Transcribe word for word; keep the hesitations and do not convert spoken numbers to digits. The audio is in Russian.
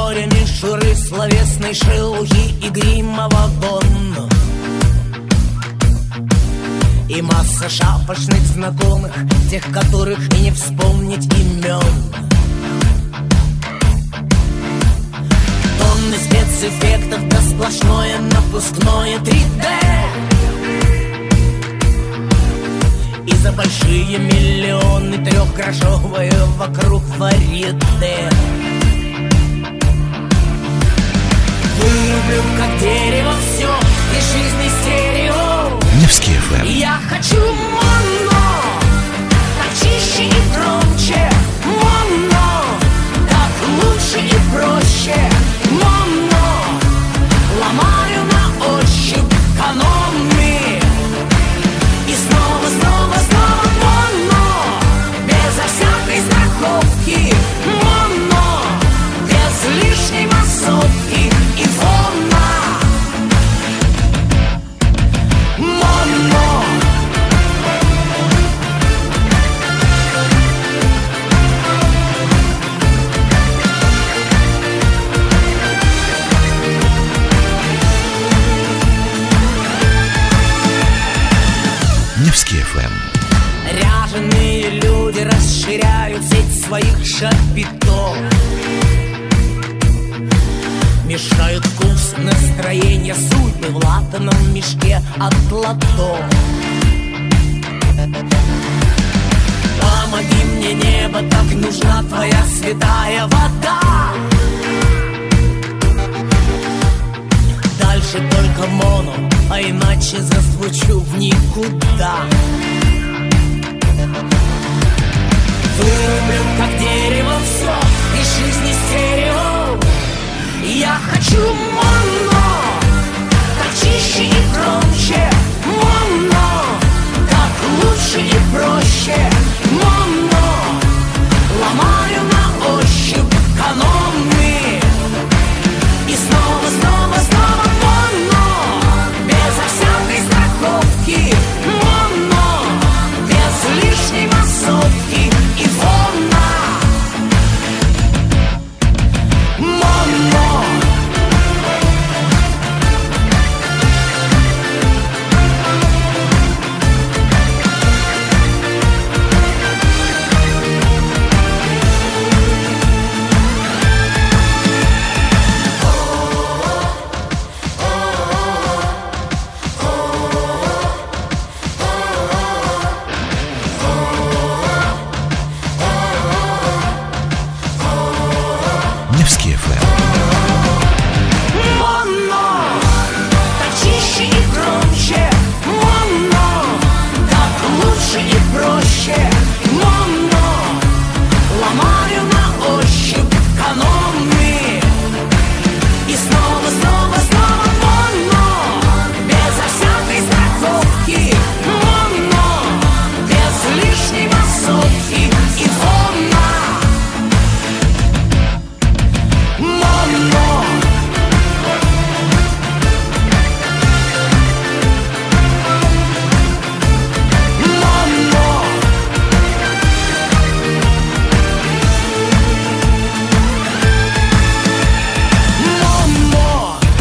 море мишуры, словесной шелухи и грима вагон. И масса шапошных знакомых, тех, которых и не вспомнить имен. Тонны спецэффектов, да сплошное напускное три дэ. И за большие миллионы трехгрошовые вокруг варьете. Вырублю, как дерево, все, и жизни стерео. Невский эф эм. Я хочу моно, так чище и громче. Моно, так лучше и проще. Моно, ломаю на ощупь каноны. И снова, снова, снова моно, безо всякой страховки. Моно, без лишней массовки и фона. Моно. Невский эф эм. Ряженые люди расширяют сеть своих шапитов. Мешают вкус, настроение, судьбы в латаном мешке от лото. Помоги мне, небо, так нужна твоя святая вода. Дальше только моно, а иначе зазвучу в никуда. Вырублю, как дерево, все, и жизни стерео. Я хочу моно, так чище и громче.